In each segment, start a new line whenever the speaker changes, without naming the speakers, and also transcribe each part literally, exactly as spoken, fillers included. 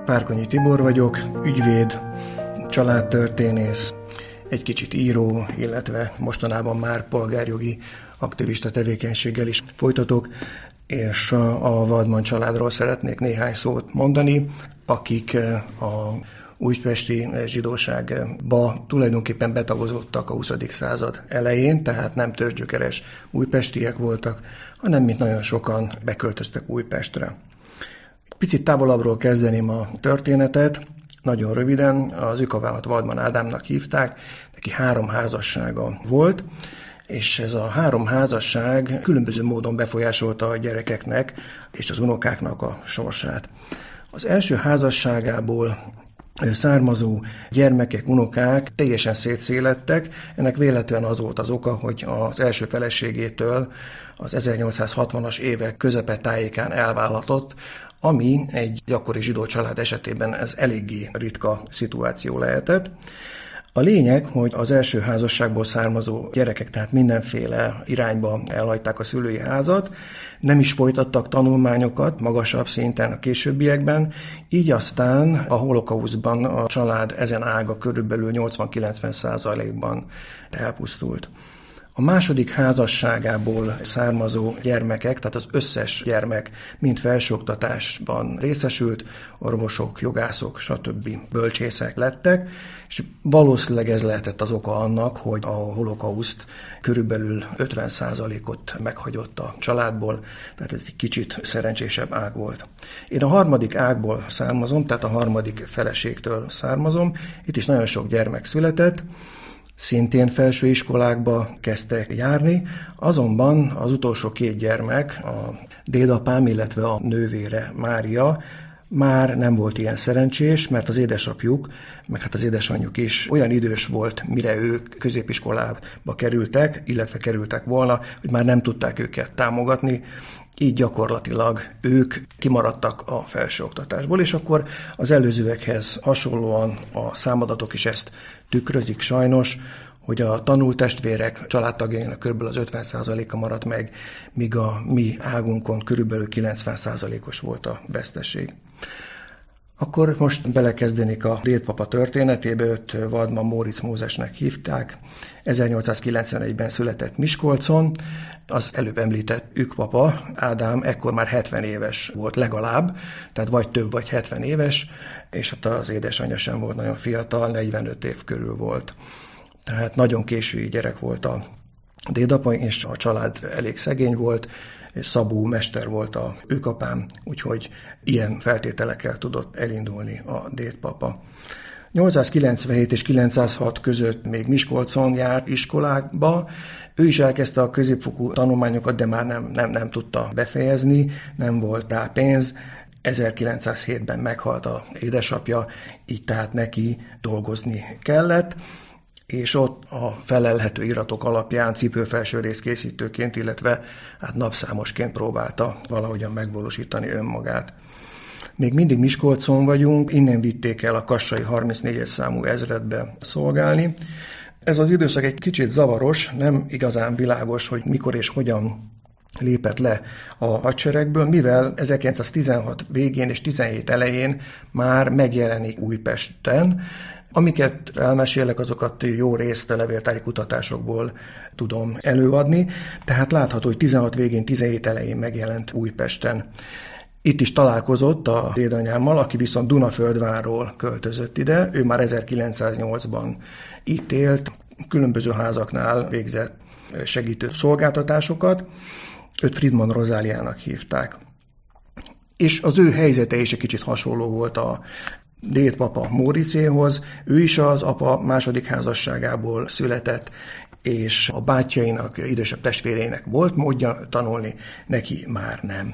Párkonyi Tibor vagyok, ügyvéd, családtörténész, egy kicsit író, illetve mostanában már polgárjogi aktivista tevékenységgel is folytatok, és a Waldmann családról szeretnék néhány szót mondani, akik a újpesti zsidóságba tulajdonképpen betagozottak a huszadik század elején, tehát nem törzsgyökeres újpestiek voltak, hanem mint nagyon sokan beköltöztek Újpestre. Picit távolabbról kezdeném a történetet, nagyon röviden, az őkavámat Waldmann Ádámnak hívták, neki három házassága volt, és ez a három házasság különböző módon befolyásolta a gyerekeknek és az unokáknak a sorsát. Az első házasságából származó gyermekek, unokák teljesen szétszélettek. Ennek véletlenül az volt az oka, hogy az első feleségétől az ezernyolcszázhatvanas évek közepe tájékán elvállatott, ami egy gyakori zsidó család esetében ez eléggé ritka szituáció lehetett. A lényeg, hogy az első házasságból származó gyerekek tehát mindenféle irányba elhagyták a szülői házat, nem is folytattak tanulmányokat magasabb szinten a későbbiekben, így aztán a holokausztban a család ezen ága körülbelül nyolcvan-kilencven százalékban elpusztult. A második házasságából származó gyermekek, tehát az összes gyermek mind felsőoktatásban részesült, orvosok, jogászok, stb. Bölcsészek lettek, és valószínűleg ez lehetett az oka annak, hogy a holokauszt körülbelül ötven százalékot meghagyott a családból, tehát ez egy kicsit szerencsésebb ág volt. Én a harmadik ágból származom, tehát a harmadik feleségtől származom, itt is nagyon sok gyermek született, szintén felsőiskolákba kezdtek járni, azonban az utolsó két gyermek, a dédapám, illetve a nővére Mária már nem volt ilyen szerencsés, mert az édesapjuk, meg hát az édesanyjuk is olyan idős volt, mire ők középiskolába kerültek, illetve kerültek volna, hogy már nem tudták őket támogatni, így gyakorlatilag ők kimaradtak a felsőoktatásból, és akkor az előzőekhez hasonlóan a számadatok is ezt tükrözik sajnos, hogy a tanult testvérek családtagjainak kb. Az ötven százaléka maradt meg, míg a mi águnkon körülbelül kilencven százalékos volt a veszteség. Akkor most belekezdenék a dédpapa történetébe, őt Waldmann Móricz Mózesnek hívták. ezernyolcszázkilencvenegyben született Miskolcon, az előbb említett ükpapa, Ádám, ekkor már hetven éves volt legalább, tehát vagy több, vagy hetven éves, és hát az édesanyja sem volt nagyon fiatal, negyvenöt év körül volt. Tehát nagyon késői gyerek volt a dédapa, és a család elég szegény volt, Szabó mester volt a őkapám, úgyhogy ilyen feltételekkel tudott elindulni a dédpapa. nyolcszázkilencvenhét és kilencszázhat között még Miskolcon járt iskolákba. Ő is elkezdte a középfokú tanulmányokat, de már nem, nem, nem tudta befejezni, nem volt rá pénz. ezerkilencszázhétben meghalt az édesapja, így tehát neki dolgozni kellett, és ott a felelhető iratok alapján cipőfelsőrész készítőként, illetve hát napszámosként próbálta valahogyan megvalósítani önmagát. Még mindig Miskolcon vagyunk, innen vitték el a kassai harmincnégyes számú ezredbe szolgálni. Ez az időszak egy kicsit zavaros, nem igazán világos, hogy mikor és hogyan lépett le a hadseregből, mivel ezerkilencszáztizenhat végén és tizenhét elején már megjelenik Újpesten. Amiket elmesélek, azokat jó részt a levéltári kutatásokból tudom előadni, tehát látható, hogy tizenhat végén, tizenhét elején megjelent Újpesten. Itt is találkozott a dédanyámmal, aki viszont Dunaföldvárról költözött ide, ő már ezerkilencszáznyolcban itt élt, különböző házaknál végzett segítő szolgáltatásokat, őt Friedman Rozáliának hívták. És az ő helyzete is egy kicsit hasonló volt a dédpapa Móriczéhoz, ő is az apa második házasságából született, és a bátyjainak, idősebb testvéreinek volt módja tanulni, neki már nem.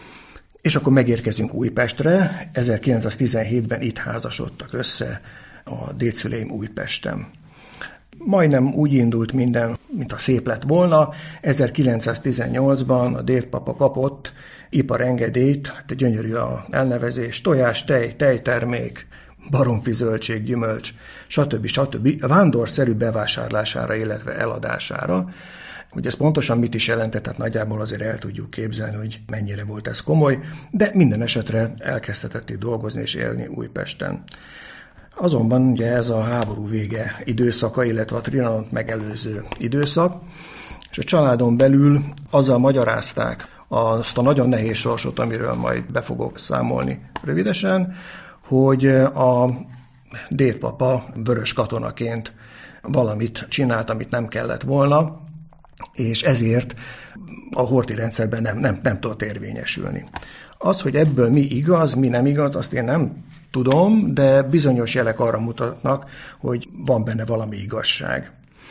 És akkor megérkezünk Újpestre, ezerkilencszáztizenhétben itt házasodtak össze a dédszüleim Újpesten. Majdnem úgy indult minden, mint a szép lett volna. ezerkilencszáztizennyolcban a dédpapa kapott iparengedélyt, hát gyönyörű a elnevezés, tojás, tej, tejtermék, baromfi zöldség, gyümölcs, stb. stb. Vándorszerű bevásárlására, illetve eladására. Hogy ez pontosan mit is jelentett, tehát nagyjából azért el tudjuk képzelni, hogy mennyire volt ez komoly, de minden esetre elkezdhetett itt dolgozni és élni Újpesten. Azonban ugye ez a háború vége időszaka, illetve a Trianont megelőző időszak, és a családon belül azzal magyarázták azt a nagyon nehéz sorsot, amiről majd be fogok számolni rövidesen, hogy a dédpapa vörös katonaként valamit csinált, amit nem kellett volna, és ezért a horthy rendszerben nem, nem, nem tudott érvényesülni. Az, hogy ebből mi igaz, mi nem igaz, azt én nem tudom, de bizonyos jelek arra mutatnak, hogy van benne valami igazság.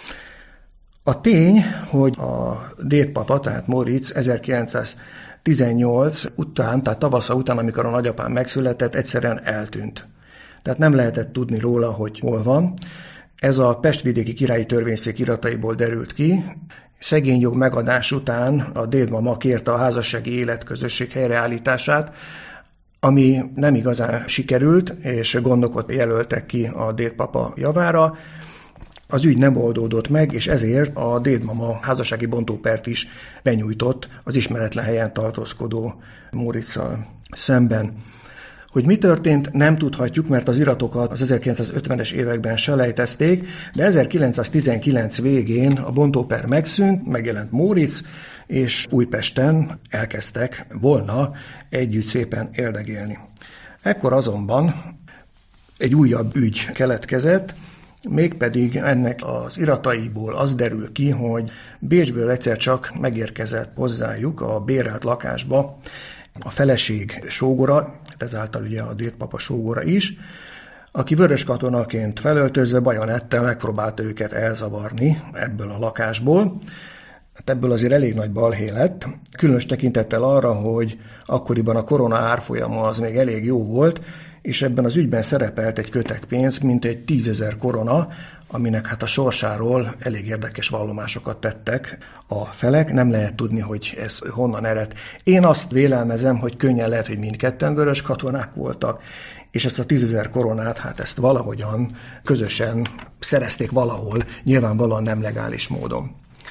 A tény, hogy a dédpapa, tehát Móricz ezerkilencszáztizennyolc után, tehát tavasza után, amikor a nagyapám megszületett, egyszerűen eltűnt. Tehát nem lehetett tudni róla, hogy hol van. Ez a pestvidéki királyi törvényszék irataiból derült ki. Szegényjog megadás után a dédmama kérte a házassági életközösség helyreállítását, ami nem igazán sikerült, és gondokat jelöltek ki a dédpapa javára. Az ügy nem oldódott meg, és ezért a dédmama házassági bontópert is benyújtott az ismeretlen helyen tartózkodó Móriczsal szemben. Hogy mi történt, nem tudhatjuk, mert az iratokat az ezerkilencszázötvenes években selejtezték, de ezerkilencszáztizenkilenc végén a bontóper megszűnt, megjelent Móricz, és Újpesten elkezdtek volna együtt szépen éldegélni. Ekkor azonban egy újabb ügy keletkezett, mégpedig ennek az irataiból az derül ki, hogy Bécsből egyszer csak megérkezett hozzájuk a bérelt lakásba a feleség sógora, ezáltal ugye a dédpapa sógora is, aki vörös katonaként felöltözve bajonettel megpróbálta őket elzavarni ebből a lakásból. Hát ebből azért elég nagy balhé lett, különös tekintettel arra, hogy akkoriban a korona árfolyama az még elég jó volt, és ebben az ügyben szerepelt egy kötekpénz, mint egy tízezer korona, aminek hát a sorsáról elég érdekes vallomásokat tettek a felek. Nem lehet tudni, hogy ez honnan ered. Én azt vélelmezem, hogy könnyen lehet, hogy mindketten vörös katonák voltak, és ezt a tízezer koronát, hát ezt valahogyan közösen szerezték valahol, nyilvánvalóan nem legális módon.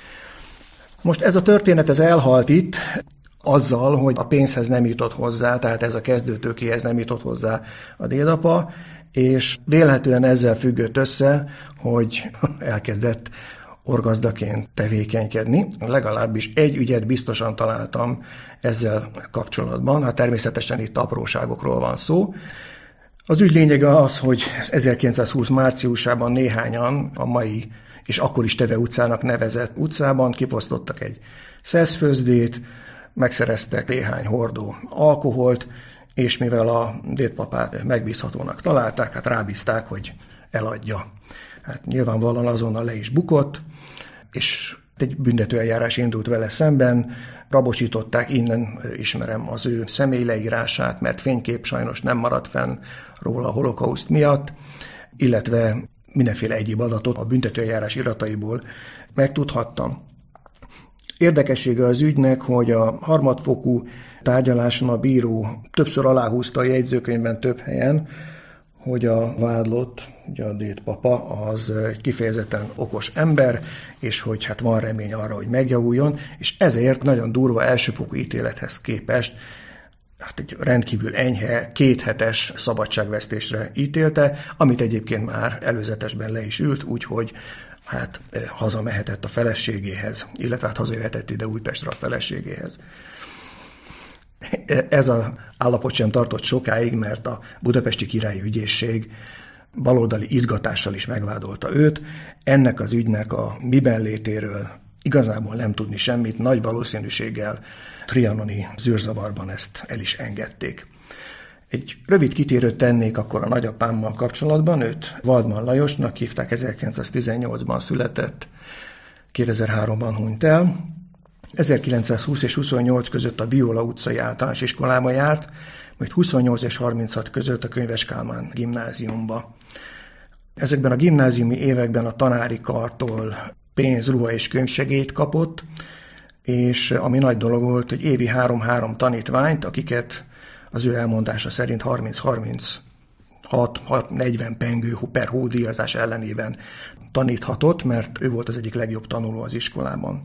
Most ez a történet, ez elhalt itt, azzal, hogy a pénzhez nem jutott hozzá, tehát ez a kezdőtőkéhez nem jutott hozzá a dédapa, és vélhetően ezzel függött össze, hogy elkezdett orgazdaként tevékenykedni. Legalábbis egy ügyet biztosan találtam ezzel kapcsolatban, hát természetesen itt apróságokról van szó. Az ügy lényege az, hogy ezerkilencszázhúsz márciusában néhányan a mai és akkor is Teve utcának nevezett utcában kifosztottak egy szeszfőzdét, megszereztek néhány hordó alkoholt, és mivel a dédpapát megbízhatónak találták, hát rábízták, hogy eladja. Hát nyilvánvalóan azonnal le is bukott, és egy büntetőeljárás indult vele szemben, rabosították, innen ismerem az ő személyleírását, mert fénykép sajnos nem maradt fenn róla a holokauszt miatt, illetve mindenféle egyéb adatot a büntetőeljárás irataiból megtudhattam. Érdekessége az ügynek, hogy a harmadfokú tárgyaláson a bíró többször aláhúzta a jegyzőkönyvben több helyen, hogy a vádlott, ugye a dédpapa, az egy kifejezetten okos ember, és hogy hát van remény arra, hogy megjavuljon, és ezért nagyon durva elsőfokú ítélethez képest hát egy rendkívül enyhe, kéthetes szabadságvesztésre ítélte, amit egyébként már előzetesben le is ült, úgyhogy hát hazamehetett a feleségéhez, illetve hát hazajöhetett ide Újpestre a feleségéhez. Ez az állapot sem tartott sokáig, mert a budapesti királyi ügyészség baloldali izgatással is megvádolta őt. Ennek az ügynek a miben létéről igazából nem tudni semmit, nagy valószínűséggel trianoni zűrzavarban ezt el is engedték. Egy rövid kitérőt tennék akkor a nagyapámmal kapcsolatban, őt Waldman Lajosnak hívták, ezerkilencszáztizennyolcban született, kétezer-háromban hunyt el. ezerkilencszázhúsz és huszonnyolc között a Viola utcai általános iskolába járt, majd huszonnyolc és harminchat között a Könyves Kálmán gimnáziumba. Ezekben a gimnáziumi években a tanári kartól pénz, ruha és könyvsegélyt kapott, és ami nagy dolog volt, hogy évi három-három tanítványt, akiket az ő elmondása szerint harminc-harminc hat-negyven pengő per hódíjazás ellenében taníthatott, mert ő volt az egyik legjobb tanuló az iskolában.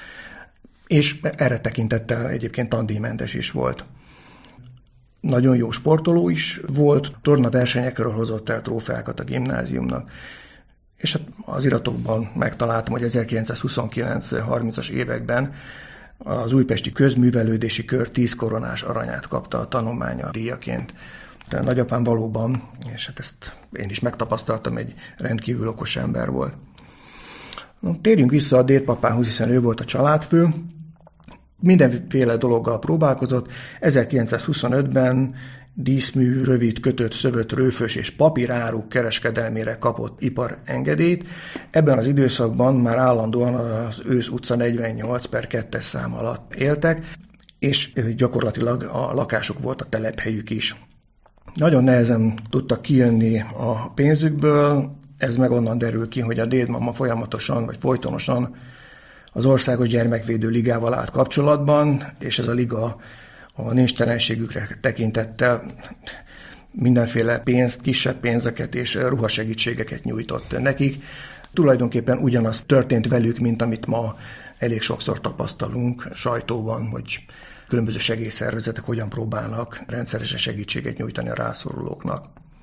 És erre tekintettel egyébként tandíjmentes is volt. Nagyon jó sportoló is volt, tornaversenyekről hozott el trófeákat a gimnáziumnak. És hát az iratokban megtaláltam, hogy ezerkilencszázhuszonkilenc-harmincas években az újpesti közművelődési kör tíz koronás aranyát kapta a tanulmánya díjaként. De nagyapám valóban, és hát ezt én is megtapasztaltam, egy rendkívül okos ember volt. Térjünk vissza a dédpapához, hiszen ő volt a családfő. Mindenféle dologgal próbálkozott. ezerkilencszázhuszonötben díszmű, rövid, kötött, szövött, rőfös és papíráruk kereskedelmére kapott iparengedélyt. Ebben az időszakban már állandóan az Ősz utca negyvennyolc per kettes szám alatt éltek, és gyakorlatilag a lakásuk volt a telephelyük is. Nagyon nehezen tudtak kijönni a pénzükből, ez meg onnan derül ki, hogy a dédmama folyamatosan vagy folytonosan az Országos Gyermekvédő Ligával állt kapcsolatban, és ez a liga a nincstelenségükre tekintettel mindenféle pénzt, kisebb pénzeket és ruhasegítségeket nyújtott nekik. Tulajdonképpen ugyanaz történt velük, mint amit ma elég sokszor tapasztalunk sajtóban, hogy különböző segélyszervezetek hogyan próbálnak rendszeresen segítséget nyújtani a rászorulóknak.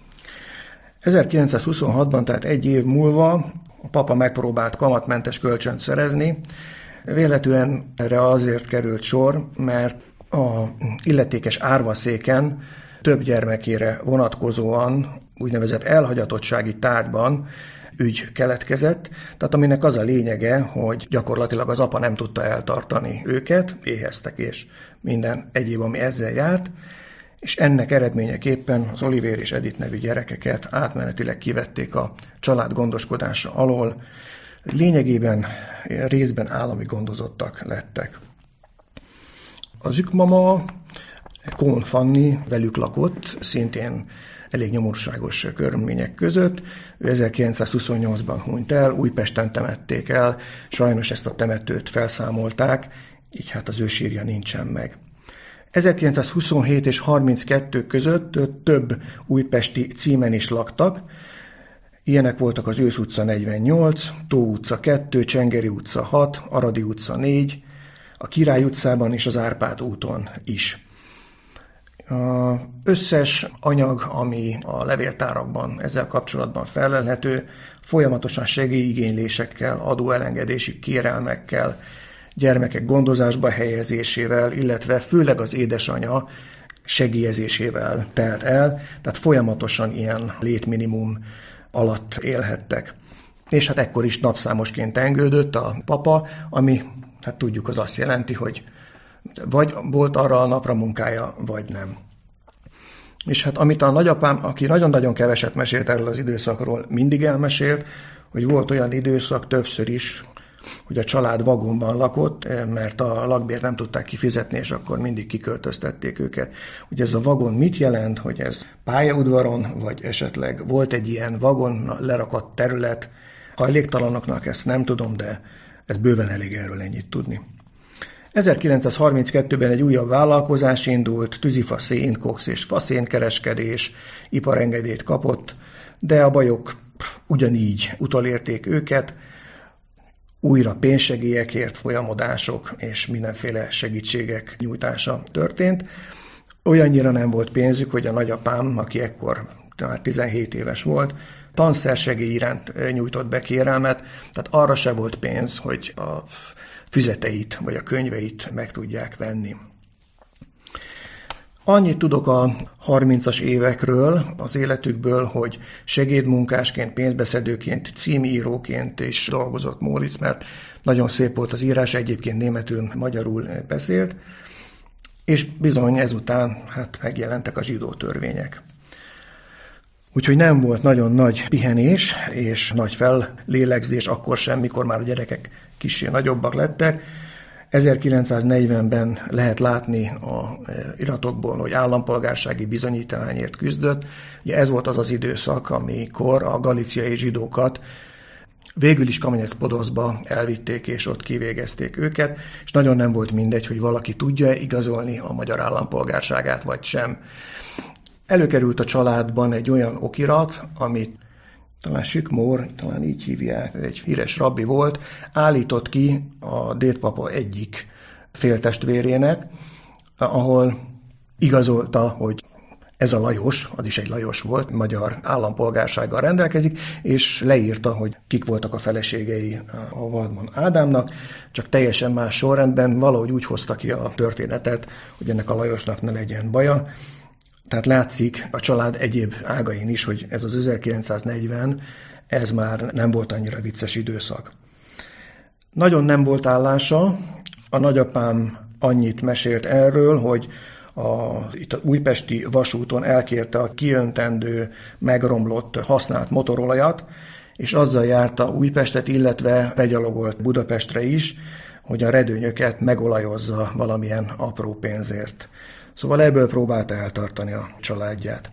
ezerkilencszázhuszonhatban, tehát egy év múlva a papa megpróbált kamatmentes kölcsönt szerezni. Véletlenül erre azért került sor, mert a illetékes árvaszéken több gyermekére vonatkozóan úgynevezett elhagyatottsági tárgyban ügy keletkezett, tehát aminek az a lényege, hogy gyakorlatilag az apa nem tudta eltartani őket, éheztek és minden egyéb, ami ezzel járt, és ennek eredményeképpen az Olivér és Edith nevű gyerekeket átmenetileg kivették a család gondoskodása alól, lényegében részben állami gondozottak lettek. Az ükmama, Kohn Fanni velük lakott, szintén elég nyomorúságos körülmények között. Ő ezerkilencszázhuszonnyolcban hunyt el, Újpesten temették el, sajnos ezt a temetőt felszámolták, így hát az ő sírja nincsen meg. ezerkilencszázhuszonhét és harminckettő között több újpesti címen is laktak. Ilyenek voltak az Ősz utca negyvennyolc, Tó utca kettő, Csengeri utca hat, Aradi utca négy, a Király utcában és az Árpád úton is. Az összes anyag, ami a levéltárakban ezzel kapcsolatban felelhető, folyamatosan segélyigénylésekkel, adóelengedési kérelmekkel, gyermekek gondozásba helyezésével, illetve főleg az édesanya segélyezésével telt el, tehát folyamatosan ilyen létminimum alatt élhettek. És hát ekkor is napszámosként engődött a papa, ami, hát tudjuk, az azt jelenti, hogy vagy volt arra a napra munkája, vagy nem. És hát amit a nagyapám, aki nagyon-nagyon keveset mesélt erről az időszakról, mindig elmesélt, hogy volt olyan időszak többször is, hogy a család vagonban lakott, mert a lakbért nem tudták kifizetni, és akkor mindig kiköltöztették őket. Ugye ez a vagon mit jelent, hogy ez pályaudvaron, vagy esetleg volt egy ilyen vagon lerakott terület. Hajléktalanoknak ezt nem tudom, de ez bőven elég erről ennyit tudni. ezerkilencszázharminckettőben egy újabb vállalkozás indult, tűzifa szén, kox és faszénkereskedés, iparengedélyt kapott, de a bajok ugyanígy utolérték őket, újra pénzsegélyekért folyamodások és mindenféle segítségek nyújtása történt. Olyannyira nem volt pénzük, hogy a nagyapám, aki ekkor már tizenhét éves volt, tanszersegély iránt nyújtott be kérelmet, tehát arra se volt pénz, hogy a füzeteit vagy a könyveit meg tudják venni. Annyit tudok a harmincas évekről, az életükből, hogy segédmunkásként, pénzbeszedőként, címíróként is dolgozott Móricz, mert nagyon szép volt az írás, egyébként németül, magyarul beszélt, és bizony ezután hát megjelentek a zsidó törvények. Úgyhogy nem volt nagyon nagy pihenés és nagy fellélegzés akkor sem, mikor már a gyerekek kissé nagyobbak lettek. ezerkilencszáznegyvenben lehet látni a iratokból, hogy állampolgársági bizonyítványért küzdött. Ugye ez volt az az időszak, amikor a galíciai zsidókat végül is Kamenec-Podolszkba elvitték, és ott kivégezték őket, és nagyon nem volt mindegy, hogy valaki tudja igazolni a magyar állampolgárságát, vagy sem. Előkerült a családban egy olyan okirat, amit talán Sükmór, talán így hívják, egy híres rabbi volt, állított ki a dédpapa egyik féltestvérének, ahol igazolta, hogy ez a Lajos, az is egy Lajos volt, magyar állampolgársággal rendelkezik, és leírta, hogy kik voltak a feleségei a Waldman Ádámnak, csak teljesen más sorrendben, valahogy úgy hozta ki a történetet, hogy ennek a Lajosnak ne legyen baja. Tehát látszik a család egyéb ágain is, hogy ez az ezerkilencszáznegyven, ez már nem volt annyira vicces időszak. Nagyon nem volt állása, a nagyapám annyit mesélt erről, hogy a, itt a újpesti vasúton elkérte a kiöntendő, megromlott, használt motorolajat, és azzal járta Újpestet, illetve begyalogolt Budapestre is, hogy a redőnyöket megolajozza valamilyen apró pénzért. Szóval ebből próbálta eltartani a családját.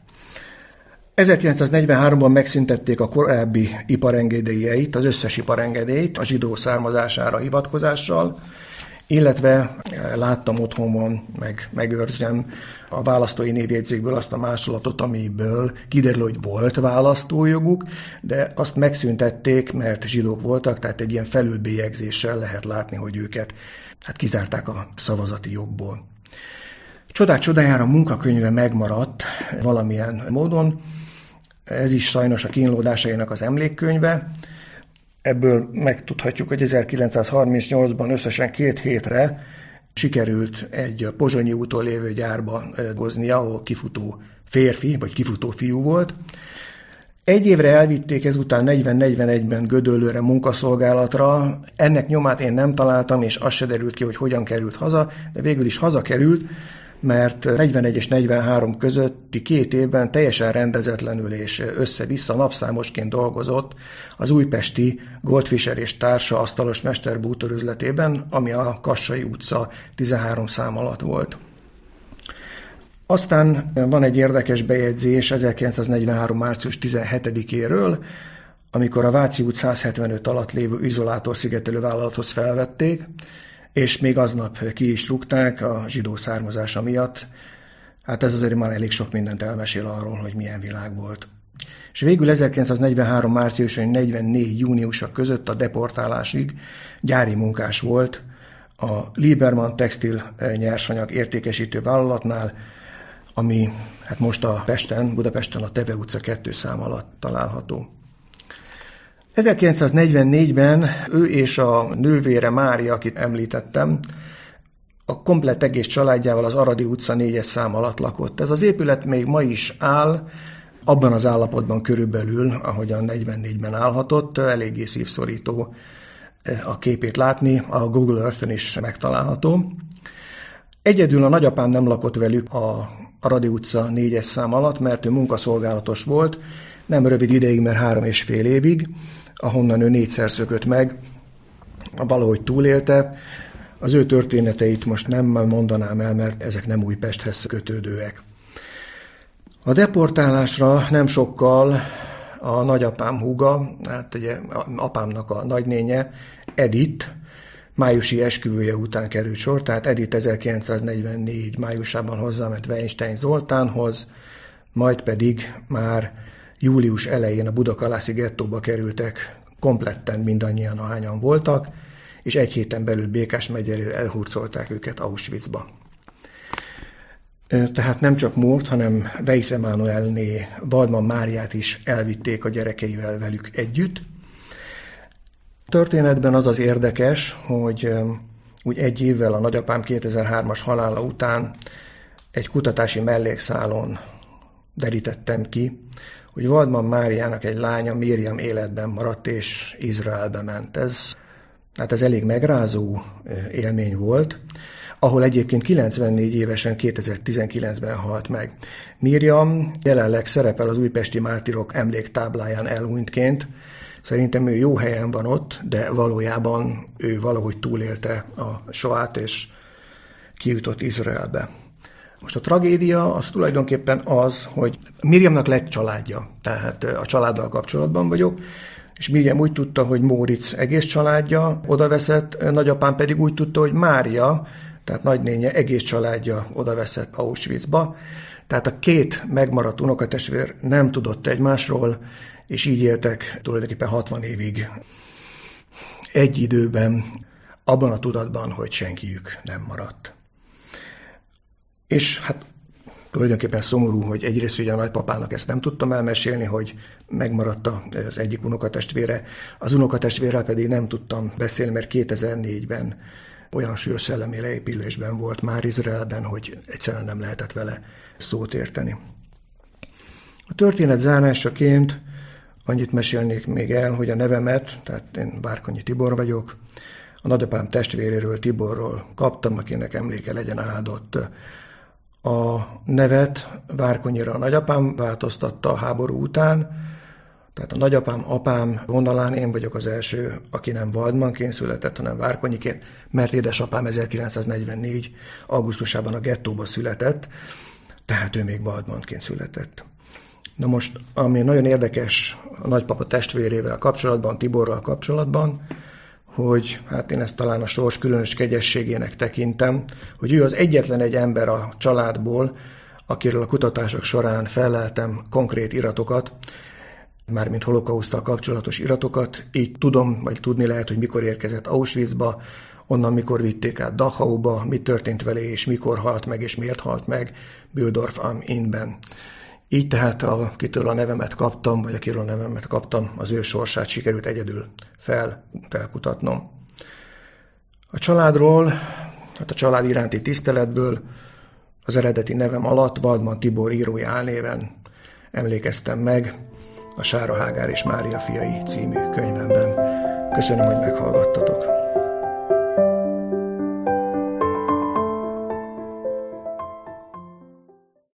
ezerkilencszáznegyvenháromban megszüntették a korábbi iparengedélyeit, az összes iparengedélyt a zsidó származására hivatkozással, illetve láttam otthonban, meg megőrzem a választói névjegyzékből azt a másolatot, amiből kiderül, hogy volt választójoguk, de azt megszüntették, mert zsidók voltak, tehát egy ilyen felülbélyegzéssel lehet látni, hogy őket hát kizárták a szavazati jogból. Csodák csodájára a munkakönyve megmaradt valamilyen módon, ez is sajnos a kínlódásainak az emlékkönyve. Ebből megtudhatjuk, hogy ezerkilencszázharmincnyolcban összesen két hétre sikerült egy Pozsonyi úton lévő gyárba dolgoznia, ahol kifutó férfi, vagy kifutó fiú volt. Egy évre elvitték ezután negyven-negyvenegyben Gödöllőre munkaszolgálatra. Ennek nyomát én nem találtam, és az se derült ki, hogy hogyan került haza, de végül is hazakerült, mert negyvenegy és negyvenhárom közötti két évben teljesen rendezetlenül és össze-vissza napszámosként dolgozott az újpesti Goldfischer és társa asztalos mesterbútorüzletében, ami a Kassai utca tizenhárom szám alatt volt. Aztán van egy érdekes bejegyzés ezerkilencszáznegyvenhárom. március tizenhetedikéről, amikor a Váci út száz hetvenöt alatt lévő izolátorszigetelő vállalathoz felvették, és még aznap ki is rúgták a zsidó származása miatt. Hát ez azért már elég sok mindent elmesél arról, hogy milyen világ volt. És végül ezerkilencszáznegyvenhárom. március és negyvennégy. júniusa között a deportálásig gyári munkás volt a Liebermann textil nyersanyag értékesítő vállalatnál, ami hát most a Pesten, Budapesten a Teve utca kettő szám alatt található. ezerkilencszáznegyvennégyben ő és a nővére Mária, akit említettem, a komplett egész családjával az Aradi utca négyes szám alatt lakott. Ez az épület még ma is áll, abban az állapotban körülbelül, ahogyan negyvennégyben állhatott, eléggé szívszorító a képét látni, a Google Earth-en is megtalálható. Egyedül a nagyapám nem lakott velük a Aradi utca négyes szám alatt, mert ő munkaszolgálatos volt, nem rövid ideig, mert három és fél évig, ahonnan ő négyszer szökött meg, valahogy túlélte. Az ő történeteit most nem mondanám el, mert ezek nem Újpesthez kötődőek. A deportálásra nem sokkal a nagyapám húga, hát ugye apámnak a nagynénye, Edith, májusi esküvője után került sor, tehát Edith ezerkilencszáznegyvennégy májusában hozzáment Weinstein Zoltánhoz, majd pedig már július elején a Budakalászi gettóba kerültek kompletten mindannyian, ahányan voltak, és egy héten belül Békás megyéről elhurcolták őket Auschwitzba. Tehát nem csak Mórt, hanem Weisz Emánuelné Waldman Máriát is elvitték a gyerekeivel velük együtt. A történetben az az érdekes, hogy úgy egy évvel a nagyapám kétezer-hármas halála után egy kutatási mellékszálon derítettem ki, hogy Waldman Máriának egy lánya, Miriam életben maradt és Izraelbe ment. Ez, hát ez elég megrázó élmény volt, ahol egyébként kilencvennégy évesen kétezer-tizenkilencben halt meg. Miriam jelenleg szerepel az újpesti mártírok emléktábláján elhunytként. Szerintem ő jó helyen van ott, de valójában ő valahogy túlélte a soát és kijutott Izraelbe. Most a tragédia az tulajdonképpen az, hogy Miriamnak lett családja, tehát a családdal kapcsolatban vagyok, és Miriam úgy tudta, hogy Móricz egész családja odaveszett, nagyapám pedig úgy tudta, hogy Mária, tehát nagynénye egész családja odaveszett Auschwitzba. Tehát a két megmaradt unokatestvér nem tudott egymásról, és így éltek tulajdonképpen hatvan évig egy időben, abban a tudatban, hogy senkiük nem maradt. És hát tulajdonképpen szomorú, hogy egyrészt ugye a nagypapának ezt nem tudtam elmesélni, hogy megmaradt az egyik unokatestvére, az unokatestvérrel pedig nem tudtam beszélni, mert kétezer-négyben olyan súlyos szellemi leépülésben volt már Izraelben, hogy egyszerűen nem lehetett vele szót érteni. A történet zárásaként annyit mesélnék még el, hogy a nevemet, tehát én Várkonyi Tibor vagyok, a nagyapám testvéréről, Tiborról kaptam, akinek emléke legyen áldott. A nevet Várkonyira a nagyapám változtatta a háború után, tehát a nagyapám, apám vonalán én vagyok az első, aki nem Waldmanként született, hanem Várkonyiként, mert édesapám ezerkilencszáznegyvennégy. augusztusában a gettóba született, tehát ő még Waldmanként született. Na most, ami nagyon érdekes a nagypapa testvérével kapcsolatban, Tiborral kapcsolatban, hogy hát én ezt talán a sors különös kegyességének tekintem, hogy ő az egyetlen egy ember a családból, akiről a kutatások során felleltem konkrét iratokat, mármint holokauszttal kapcsolatos iratokat, így tudom, vagy tudni lehet, hogy mikor érkezett Auschwitzba, onnan mikor vitték át Dachauba, mi történt vele, és mikor halt meg, és miért halt meg Bühldorf am Innben. Így tehát, akitől a nevemet kaptam, vagy akiről a nevemet kaptam, az ő sorsát sikerült egyedül fel, felkutatnom. A családról, hát a család iránti tiszteletből az eredeti nevem alatt Waldman Tibor írói álnéven emlékeztem meg a Sára Hágár és Mária fiai című könyvemben. Köszönöm, hogy meghallgattatok.